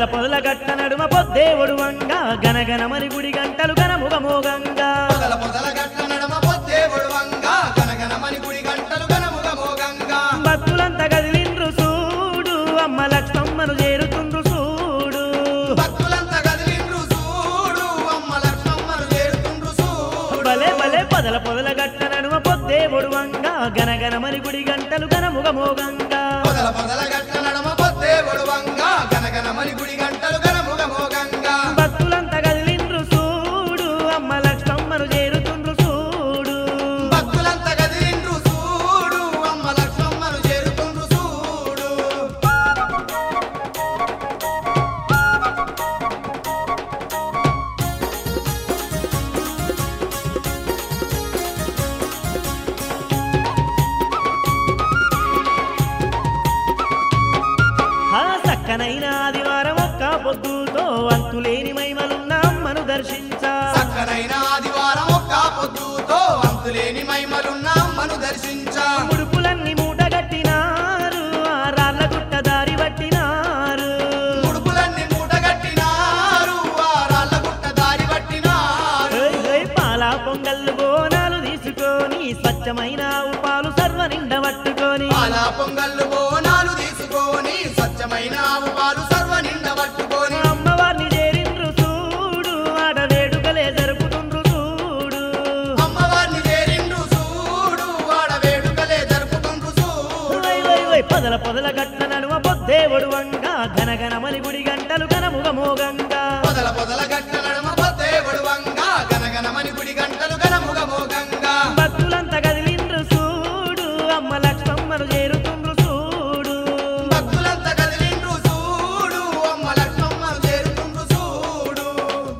పొదల గట్ట నడుమ పొద్దేవుడు వంగా గనగనమని గుడి గంటలు గనముగ మోగంగా పొదల గట్ట నడుమ పొద్దేవుడు వంగా గనగనమని గుడి గంటలు గనముగ మోగంగా భక్తులంతా కదిలిండ్రు చూడు అమ్మ లక్ష్మమ్మను చేరుతుండ్రు చూడు భక్తులంతా కదిలిండ్రు చూడు అమ్మ లక్ష్మమ్మను చేరుతుండ్రు చూడు భలే భలే పొదల గట్ట నడుమ పొద్దేవుడు వంగా గనగనమని గుడి గంటలు గనముగ మోగంగా పొదల గట్ట నడుమ పొద్దేవుడు వంగా గనగనమని గుడి గంటలు గనముగ మోగంగా భక్తులంతా కదిలిండ్రు చూడు అమ్మ లక్ష్మమ్మను చేరుతుండ్రు చూడు భక్తులంతా కదిలిండ్రు చూడు అమ్మ లక్ష్మమ్మను చేరుతుండ్రు చూడు చక్కనైన ఆదివారం ఒక్క పొద్దుతో అంతులేని మహిమలున్న అమ్మను దర్శించా చక్కనైన ఆదివారం ఒక్క పొద్దుతో అంతులేని మహిమలున్న అమ్మను దర్శించా ముడుపులన్నీ మూటగట్టినారు ఆ రాళ్ళ గుట్ట దారి పట్టినారు ముడుపులన్నీ మూటగట్టినారు ఆ రాళ్ళ గుట్ట దారి పట్టినారు పాల పొంగళ్ళు బోనాలు తీసుకొని స్వచ్ఛమైన ఉపాలు సర్వ నిండ పట్టుకొని పాల పొంగళ్ళు బోనాలు తీసుకొని స్వచ్ఛమైన పాలు సర్వ నిండ పట్టుకొని అమ్మవారిని చేరిండ్రు చూడు ఆడ వేడుకలే జరుపుతుండ్రు చూడు అమ్మవారిని చేరిండ్రు చూడు ఆడ వేడుకలే జరుపుతుండ్రు చూడు పొదల గట్ట నడుమ పొద్దేవుడు వంగా గనగనమని గుడి గంటలు గనముగ మోగంగా పొదల గట్ట నడుమ పొద్దేవుడు వంగా గనగనమని గుడి గంటలు గనముగ మోగంగా భక్తులంతా కదిలిండ్రు చూడు అమ్మ లక్ష్మమ్మను చేరుతుండ్రు చూడు భక్తులంతా కదిలిండ్రు చూడు అమ్మ లక్ష్మమ్మను చేరుతుండ్రు చూడు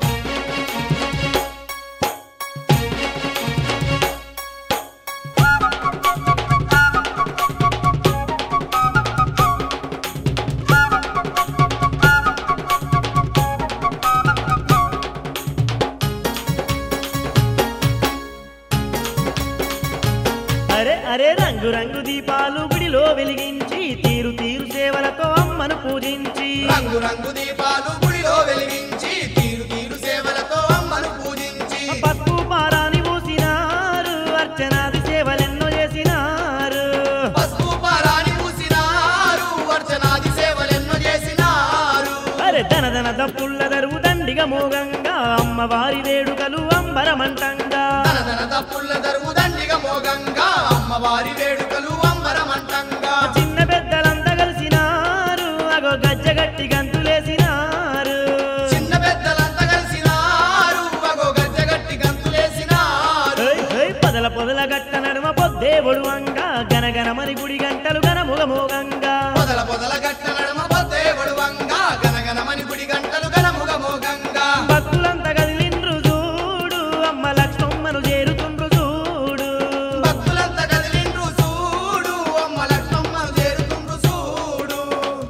అరే అరే రంగు రంగు దీపాలు గుడిలో వెలిగించి తీరు తీరు సేవలతో అమ్మను పూజించి రంగు రంగు దీపాలు గుడిలో వెలిగించి తీరు తీరు సేవలతో అమ్మను పూజించి పసుపు పారాని పూసినారు అర్చనాది సేవలెన్నో చేసినారు పసుపు పారాని పూసినారు అర్చనాది సేవలెన్నో చేసినారు అరే ధన దప్పుల్ల దరువు దండిగా మోగంగా అమ్మవారి వేడుకలు అంబరమంటంగా ధన తప్పుల దరువు దండిగా మోగంగా అమ్మవారి వేడుకలు అంబరమంటంగా చిన్న పెద్దలంతా కలిసినారు అగో గజ్జగట్టి గంతులేసినారు చిన్న పెద్దలంతా కలిసినారు అగో గజ్జగట్టి గంతులేసినారు పొదల గట్ట నడుమ పొద్దేవుడు వంగా గనగనమని గుడి గంటలు గనముగ మోగంగా పొదల గట్ట నడుమ పొద్దేవుడు వంగా గనగనమని గుడి గంటలు గనముగ మోగంగా భక్తులంతా కదిలిండ్రు చూడు అమ్మ లక్ష్మమ్మను చేరుతుండ్రు చూడు భక్తులంతా కదిలిండ్రు చూడు అమ్మ లక్ష్మమ్మను చేరుతుండ్రు చూడు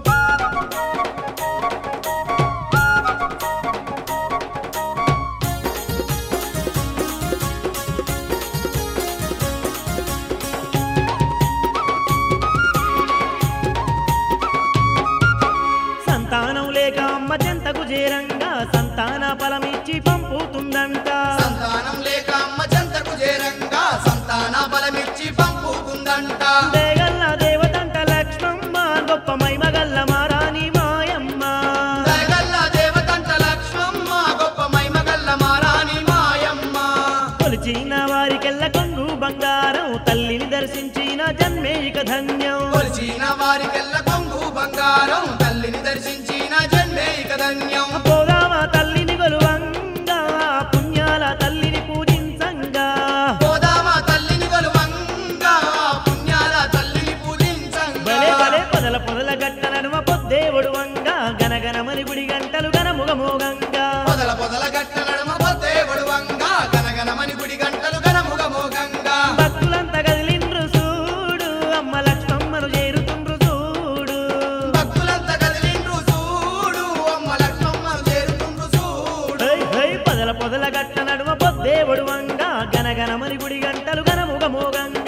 సంతానం లేక అమ్మ చెంతకు చేరంగా సంతాన ఫలమిచ్చి పంపుతుందంట సంతానం లేక అమ్మ చెంతకు చేరంగా సంతాన బలమిచ్చి పంపుతుందంట దేగల్ల దేవతంట లక్ష్మమ్మ గొప్ప మైమగల్ల మారాని మాయమ్మ దయగల్ల దేవతంట లక్ష్మమ్మ గొప్ప మైమగల్ల మారాని మాయమ్మ కొలిచిన వారికెల్ల కొంగు బంగారం తల్లిని దర్శించిన జన్మే ఇక ధన్యం కొలిచిన వారికెల్ల కొంగు బంగారం తల్లిని దర్శించిన జన్మే ఇక ధన్యం పోదామా తల్లిని గొలువంగా పుణ్యాల తల్లిని పూజించంగా పోదామా తల్లిని కొలువంగా పుణ్యాల తల్లిని పూజించంగా పొదల గట్ట నడుమ పొద్దేవుడు వంగా గనగనమని గుడి గంటలు గనముగ మోగంగా పొదల గట్ట నడుమ పొద్దేవుడు వంగా గనగనమని గుడి గంటలు గనముగ మోగంగా భక్తులంతా కదిలిండ్రు చూడు అమ్మ లక్ష్మమ్మను చేరుతుండ్రు చూడు భక్తులంతా కదిలిండ్రు చూడు అమ్మ లక్ష్మమ్మను చేరుతుండ్రు చూడు పొదల గట్ట నడుమ పొద్దేవుడు వంగా గనగనమని గుడి గంటలు గనముగ మోగంగా